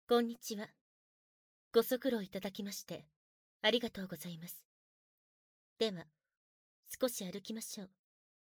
こんにちは。ご足労いただきまして、ありがとうございます。では、少し歩きましょう。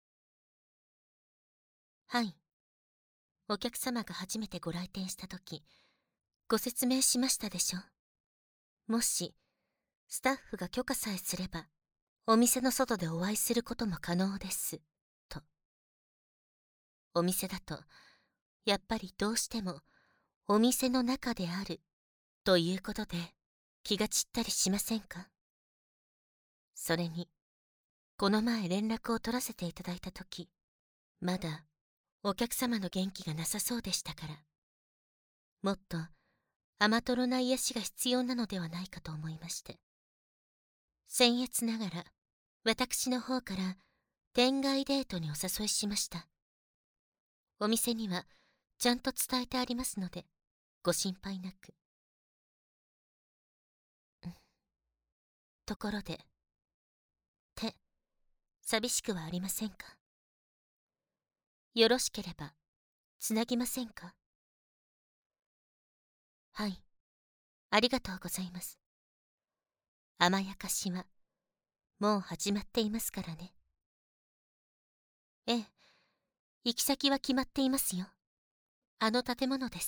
はい。お客様が初めてご来店したとき、ご説明しましたでしょ。もし、スタッフが許可さえすれば、お店の外でお会いすることも可能です、と。お店だと、やっぱりどうしても、お店の中である、ということで、気が散ったりしませんか？それに、この前連絡を取らせていただいたとき、まだお客様の元気がなさそうでしたから、もっと甘とろな癒しが必要なのではないかと思いまして。僭越ながら、私の方から天外デートにお誘いしました。お店にはちゃんと伝えてありますので、ご心配なく。ところで、寂しくはありませんか？よろしければ、つなぎませんか？はい、ありがとうございます。甘やかしは、もう始まっていますからね。ええ、行き先は決まっていますよ。あの建物です。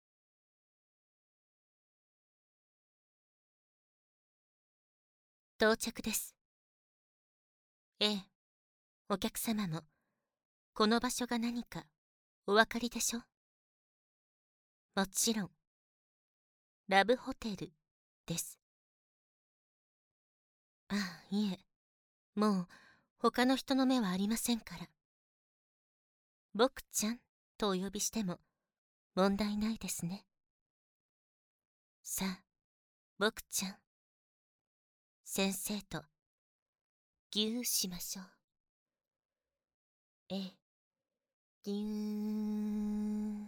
到着です。ええ、お客様も、この場所が何か、お分かりでしょ？もちろん、ラブホテル、です。ああ、いえ、もう、他の人の目はありませんから。僕ちゃん、とお呼びしても、問題ないですね。さあ、僕ちゃん、先生と、ぎゅーしましょう。ええ、ぎゅーん。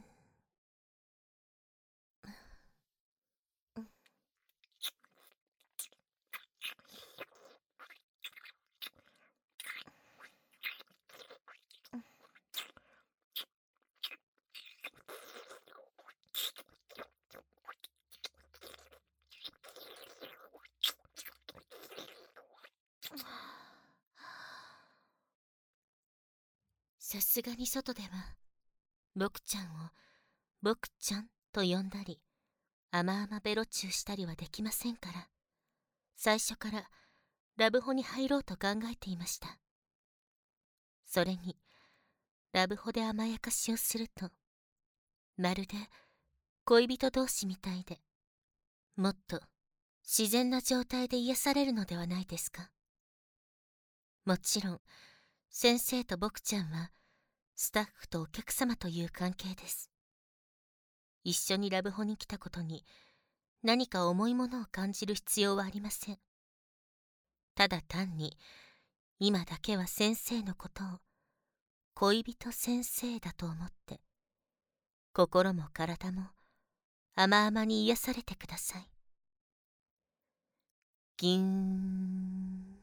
さすがに外では、僕ちゃんを、僕ちゃんと呼んだり、甘々ベロチューしたりはできませんから、最初からラブホに入ろうと考えていました。それに、ラブホで甘やかしをすると、まるで恋人同士みたいで、もっと自然な状態で癒されるのではないですか。もちろん、先生と僕ちゃんは、スタッフとお客様という関係です。一緒にラブホに来たことに、何か重いものを感じる必要はありません。ただ単に、今だけは先生のことを、恋人先生だと思って、心も体も甘々に癒されてください。ぎーん。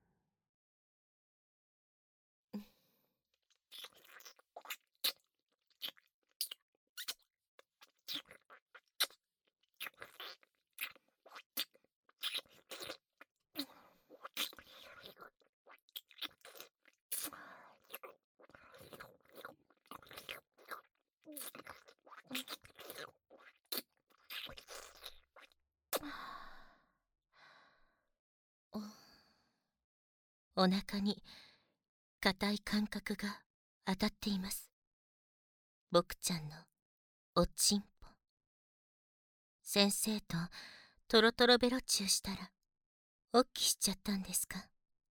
お腹に硬い感覚が当たっています。僕ちゃんのおちんぽ。先生とトロトロベロチューしたら、おっきしちゃったんですか？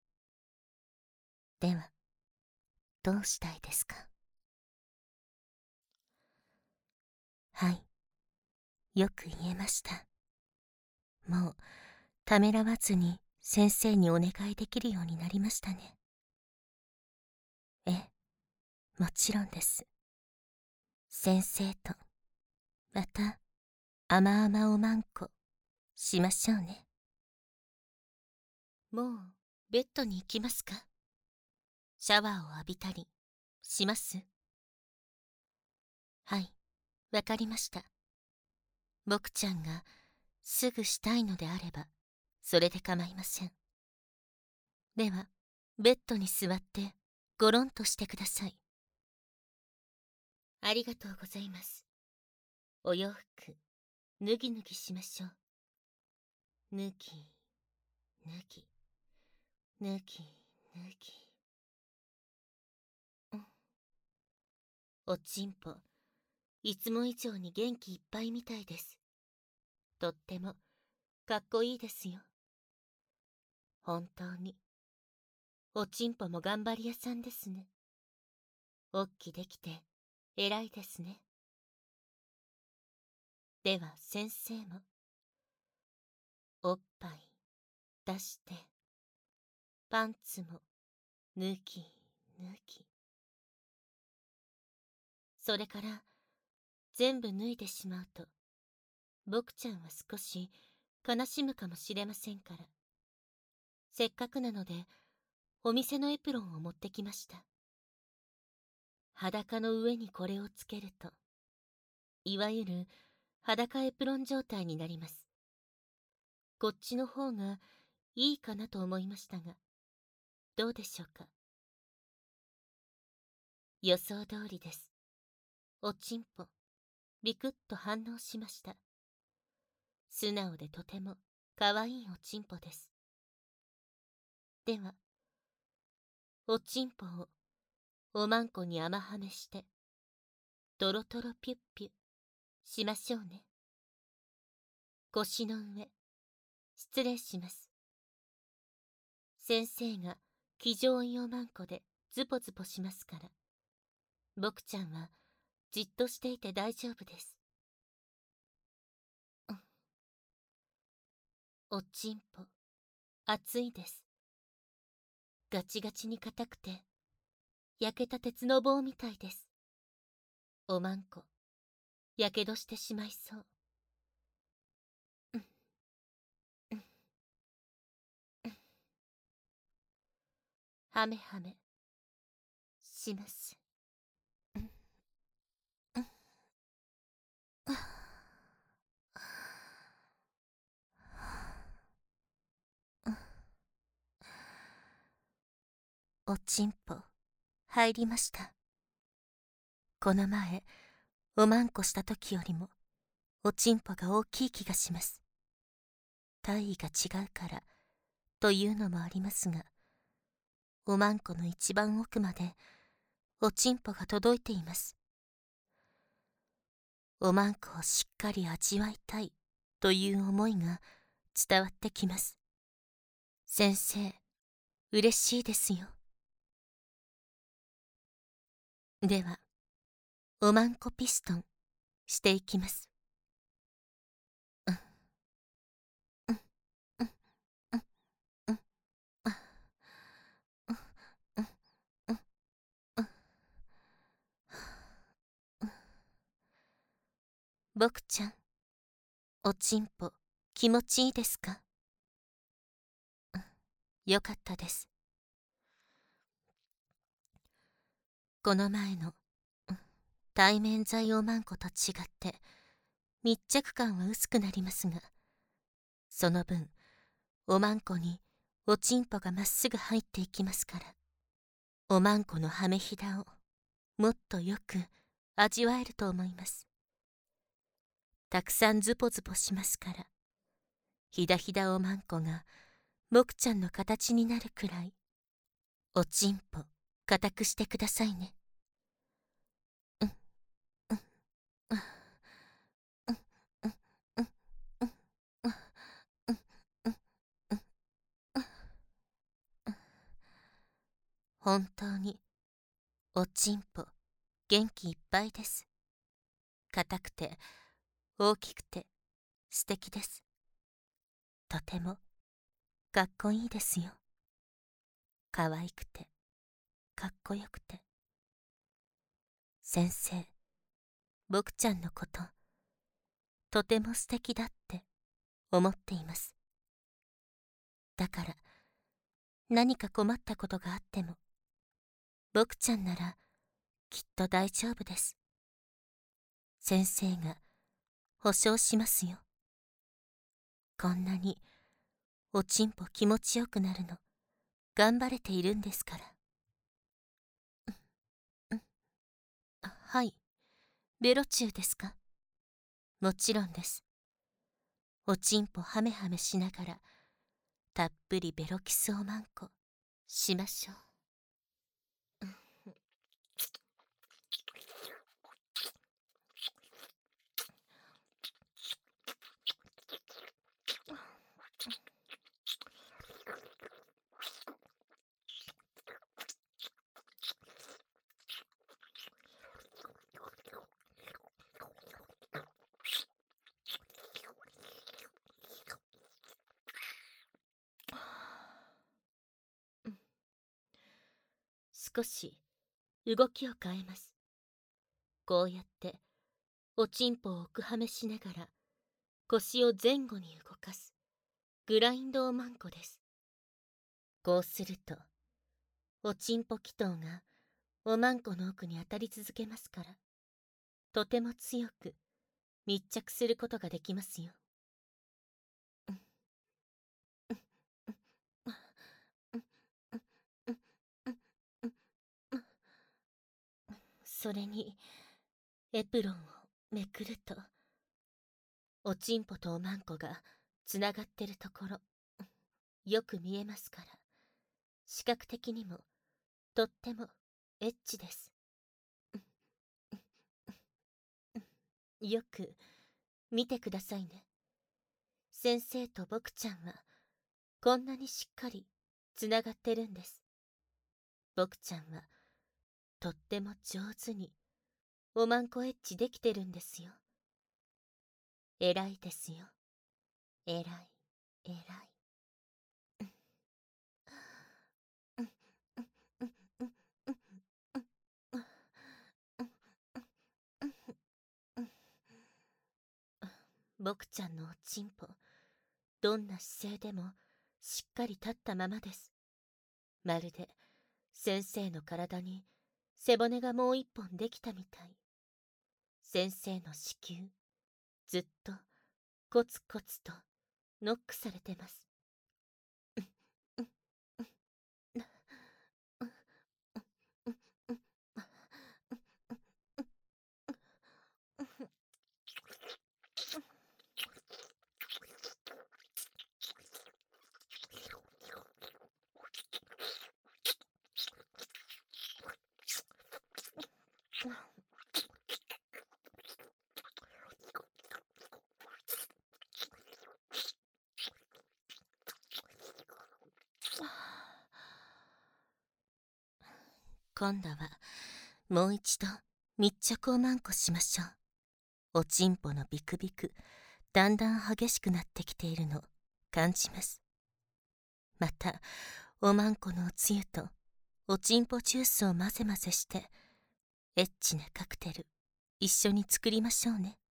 では、どうしたいですか？はい、よく言えました。もう、ためらわずに先生にお願いできるようになりましたね。ええ、もちろんです。先生と、また、甘々おまんこ、しましょうね。もう、ベッドに行きますか？シャワーを浴びたり、します？はい、わかりました。 僕ちゃんがすぐしたいのであれば、それで構いません。では、ベッドに座ってゴロンとしてください。ありがとうございます。お洋服、脱ぎ脱ぎしましょう。脱ぎ、脱ぎ、脱ぎ、脱ぎ。おちんぽ、いつも以上に元気いっぱいみたいです。とっても、かっこいいですよ。本当に。おちんぽも頑張り屋さんですね。おっきできて、偉いですね。では先生も、おっぱい、出して、パンツも、脱ぎ、脱ぎ。それから、全部脱いでしまうと、僕ちゃんは少し悲しむかもしれませんから。せっかくなので、お店のエプロンを持ってきました。裸の上にこれをつけると、いわゆる裸エプロン状態になります。こっちの方がいいかなと思いましたが、どうでしょうか。予想通りです。おちんぽ、ビクッと反応しました。素直でとてもかわいいおちんぽです。では、おちんぽをおまんこに甘はめして、トロトロピュッピュしましょうね。腰の上、失礼します。先生が騎乗位おまんこでズポズポしますから、僕ちゃんはじっとしていて大丈夫です。おちんぽ、熱いです。ガチガチに硬くて、焼けた鉄の棒みたいです。おまんこ、やけどしてしまいそう。はめはめ、します。おちんぽ、入りました。この前、おまんこした時よりも、おちんぽが大きい気がします。体位が違うから、というのもありますが、おまんこの一番奥まで、おちんぽが届いています。おまんこをしっかり味わいたい、という思いが伝わってきます。先生、嬉しいですよ。では、おまんこピストン、していきます。僕ちゃん、おちんぽ、気持ちいいですか？よかったです。この前の、対面剤おまんこと違って、密着感は薄くなりますが、その分、おまんこにおちんぽがまっすぐ入っていきますから、おまんこのはめひだをもっとよく味わえると思います。たくさんズポズポしますから、ひだひだおまんこが僕ちゃんの形になるくらい、おちんぽ固くしてくださいね。本当におちんぽ元気いっぱいです。硬くて大きくて素敵です。とてもかっこいいですよ。可愛くてかっこよくて。先生、僕ちゃんのこととても素敵だって思っています。だから何か困ったことがあっても、僕ちゃんならきっと大丈夫です。先生が保証しますよ。こんなにおちんぽ気持ちよくなるの頑張れているんですから。はい、ベロチューですか？もちろんです。おちんぽハメハメしながらたっぷりベロキスおまんこしましょう。少し動きを変えます。こうやっておちんぽを奥はめしながら腰を前後に動かすグラインドおまんこです。こうするとおちんぽ気筒がおまんこの奥に当たり続けますから、とても強く密着することができますよ。それにエプロンをめくるとおちんぽとおまんこがつながってるところよく見えますから、視覚的にもとってもエッチです。よく見てくださいね。先生と僕ちゃんはこんなにしっかりつながってるんです。僕ちゃんはとっても上手におまんこエッチできてるんですよ。偉いですよ。偉い、偉い。僕ちゃんのおちんぽ、どんな姿勢でもしっかり立ったままです。まるで先生の体に背骨がもう一本できたみたい。先生の子宮、ずっとコツコツとノックされてます。今度はもう一度密着をまんこしましょう。おちんぽのビクビクだんだん激しくなってきているの感じます。またおまんこのおつゆとおちんぽジュースを混ぜ混ぜしてエッチなカクテル一緒に作りましょうね。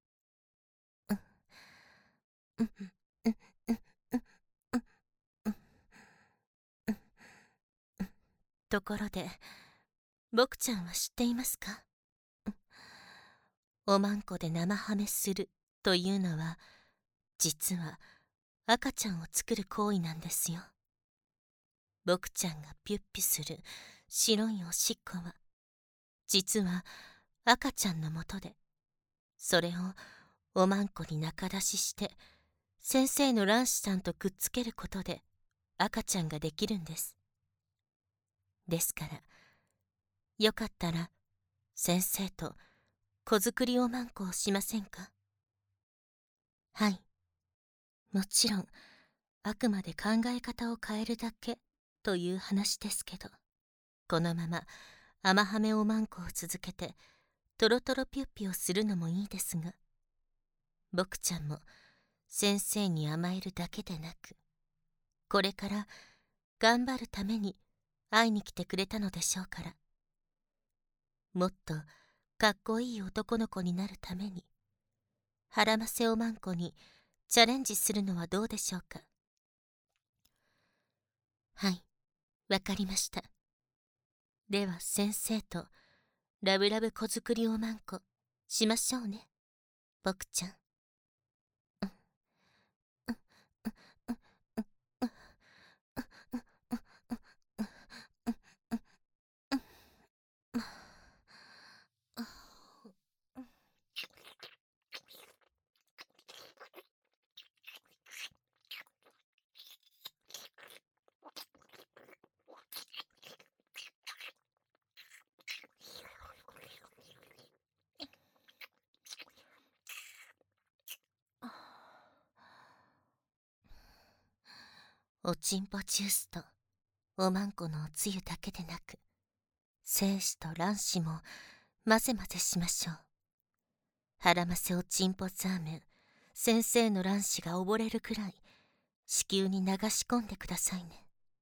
ところで僕ちゃんは知っていますか？おまんこで生ハメするというのは実は赤ちゃんを作る行為なんですよ。僕ちゃんがピュッピュする白いおしっこは実は赤ちゃんのもとで、それをおまんこに中出しして先生の卵子さんとくっつけることで赤ちゃんができるんです。ですからよかったら先生と子作りおまんこをしませんか？はい、もちろんあくまで考え方を変えるだけという話ですけど、このまま甘はめおまんこを続けてトロトロピュッピをするのもいいですが、僕ちゃんも先生に甘えるだけでなく、これから頑張るために会いに来てくれたのでしょうから、もっとかっこいい男の子になるために腹ませおまんこにチャレンジするのはどうでしょうか？はい、わかりました。では先生とラブラブ子作りおまんこしましょうね、僕ちゃん。 おちんぽジュースとおまんこのおつゆだけでなく、精子と卵子も混ぜ混ぜしましょう。腹ませおちんぽザーメン、先生の卵子が溺れるくらい子宮に流し込んでくださいね。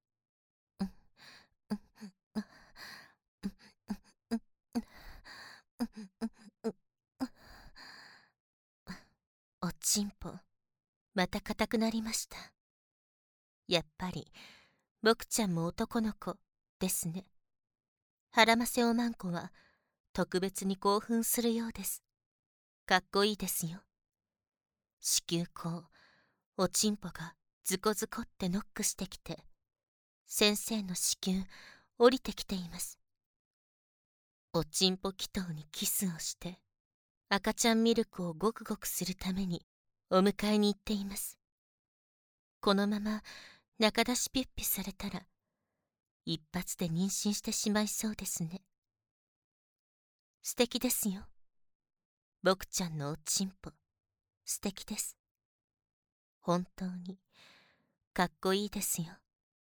おちんぽまた硬くなりました。やっぱり僕ちゃんも男の子ですね。腹ませおまんこは特別に興奮するようです。かっこいいですよ。子宮口、おちんぽがズコズコってノックしてきて、先生の子宮降りてきています。おちんぽ祈祷にキスをして、赤ちゃんミルクをごくごくするためにお迎えに行っています。このまま中出しピュッピされたら、一発で妊娠してしまいそうですね。素敵ですよ。僕ちゃんのおちんぽ、素敵です。本当に、かっこいいですよ。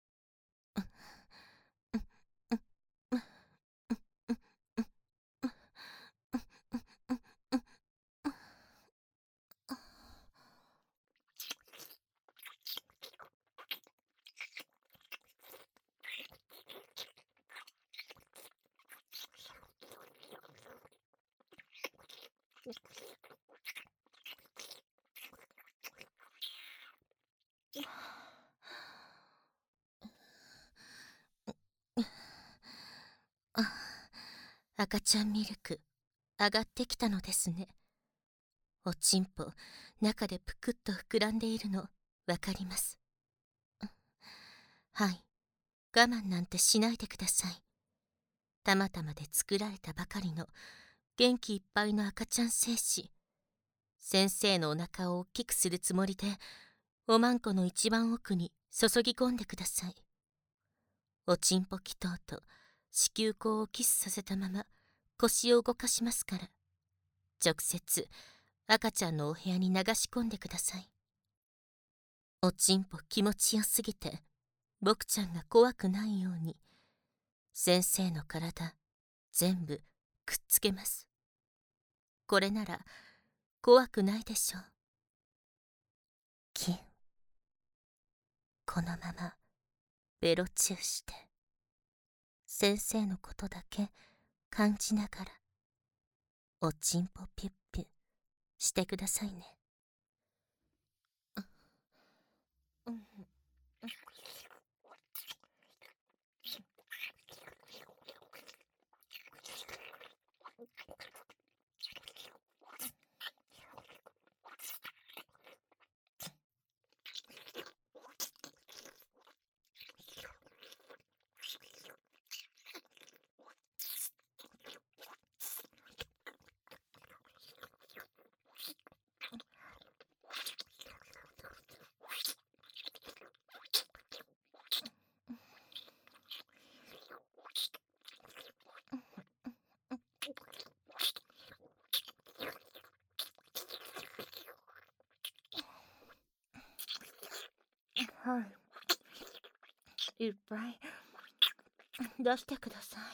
赤ちゃんミルク、上がってきたのですね。おちんぽ、中でぷくっと膨らんでいるの、わかります。はい、我慢なんてしないでください。たまたまで作られたばかりの元気いっぱいの赤ちゃん精子。先生のお腹を大きくするつもりで、おまんこの一番奥に注ぎ込んでください。おちんぽ祈祷と子宮口をキスさせたまま腰を動かしますから、直接赤ちゃんのお部屋に流し込んでください。おちんぽ気持ちよすぎて、僕ちゃんが怖くないように、先生の体全部くっつけます。これなら怖くないでしょう。キン、このままベロチューして、先生のことだけ感じながら、おちんぽピュッピュしてくださいね。はい、いっぱい出してください。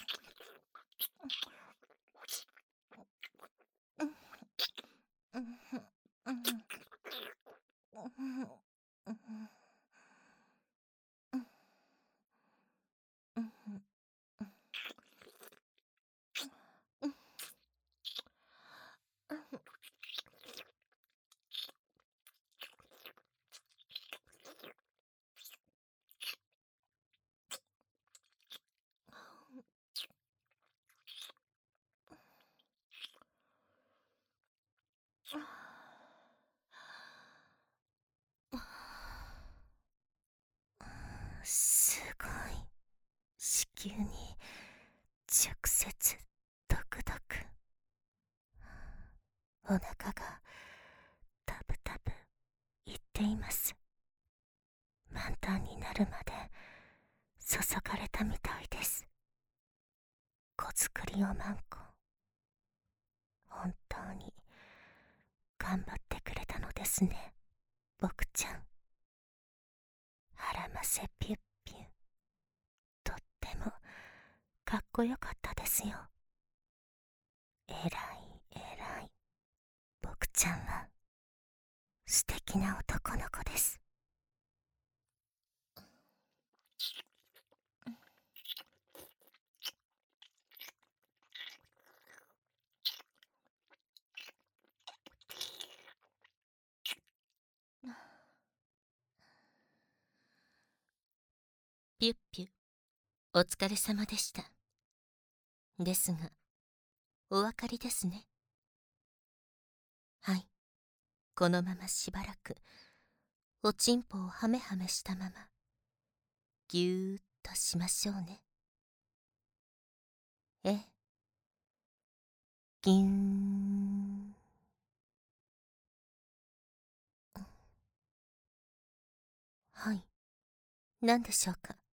すごい。子宮に直接ドクドク。お腹がタブタブいっています。満タンになるまで注がれたみたいです。子作りおまんこ、本当に頑張ってくれたのですね、僕ちゃん。腹せピュッピュ。とってもかっこよかったですよ。えらいえらい。僕ちゃんは素敵な男の子です。ピュッピュ、お疲れ様でした。ですが、お分かりですね。はい、このまましばらく、おちんぽをハメハメしたまま、ぎゅーっとしましょうね。ええ。ぎゅーん。はい、何でしょうか。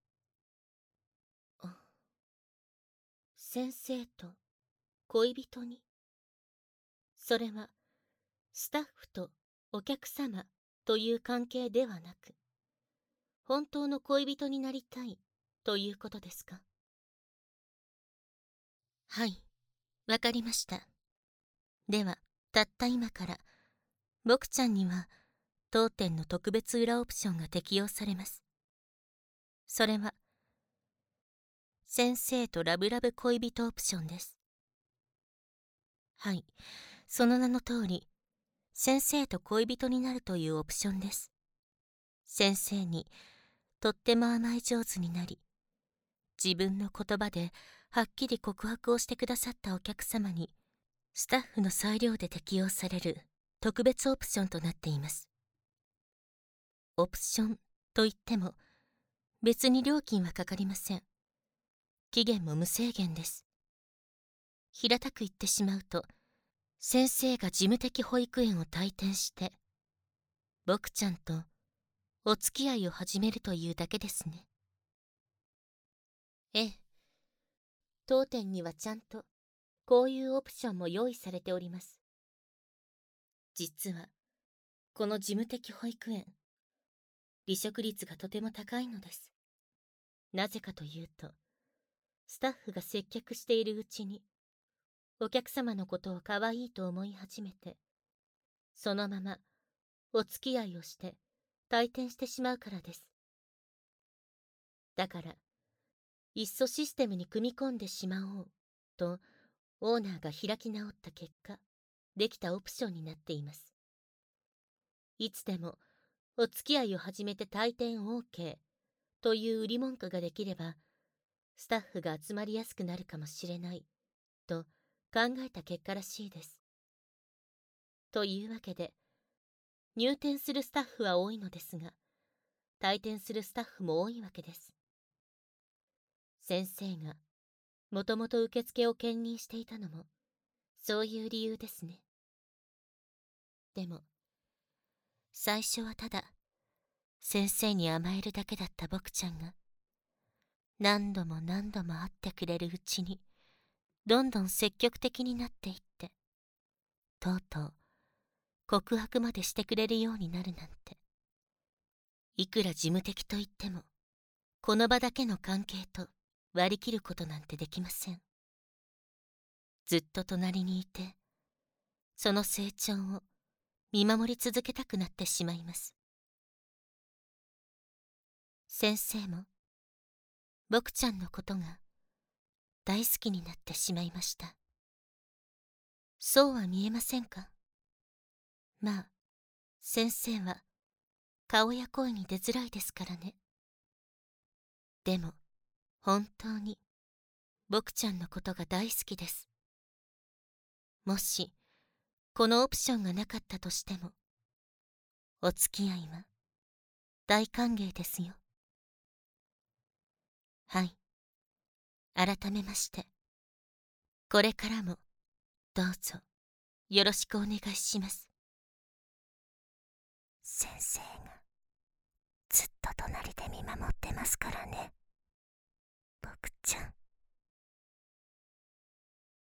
先生と恋人に。それは、スタッフとお客様という関係ではなく、本当の恋人になりたいということですか。はい、わかりました。では、たった今から、僕ちゃんには、当店の特別裏オプションが適用されます。それは、先生とラブラブ恋人オプションです。はい、その名の通り、先生と恋人になるというオプションです。先生に、とっても甘い上手になり、自分の言葉ではっきり告白をしてくださったお客様に、スタッフの裁量で適用される特別オプションとなっています。オプションといっても、別に料金はかかりません。期限も無制限です。平たく言ってしまうと、先生が事務的保育園を退店して、僕ちゃんとお付き合いを始めるというだけですね。ええ。当店にはちゃんと、こういうオプションも用意されております。実は、この事務的保育園、離職率がとても高いのです。なぜかというと、スタッフが接客しているうちに、お客様のことを可愛いと思い始めて、そのままお付き合いをして退店してしまうからです。だから、いっそシステムに組み込んでしまおうと、オーナーが開き直った結果、できたオプションになっています。いつでもお付き合いを始めて退店 OK という売り文句ができれば、スタッフが集まりやすくなるかもしれないと考えた結果らしいです。というわけで、入店するスタッフは多いのですが、退店するスタッフも多いわけです。先生がもともと受付を兼任していたのも、そういう理由ですね。でも、最初はただ、先生に甘えるだけだった僕ちゃんが、何度も何度も会ってくれるうちに、どんどん積極的になっていって、とうとう告白までしてくれるようになるなんて。いくら事務的といっても、この場だけの関係と割り切ることなんてできません。ずっと隣にいて、その成長を見守り続けたくなってしまいます。先生も、僕ちゃんのことが大好きになってしまいました。そうは見えませんか。まあ、先生は顔や声に出づらいですからね。でも、本当に僕ちゃんのことが大好きです。もし、このオプションがなかったとしても、お付き合いは大歓迎ですよ。はい。改めまして、これからもどうぞよろしくお願いします。先生がずっと隣で見守ってますからね。僕ちゃん。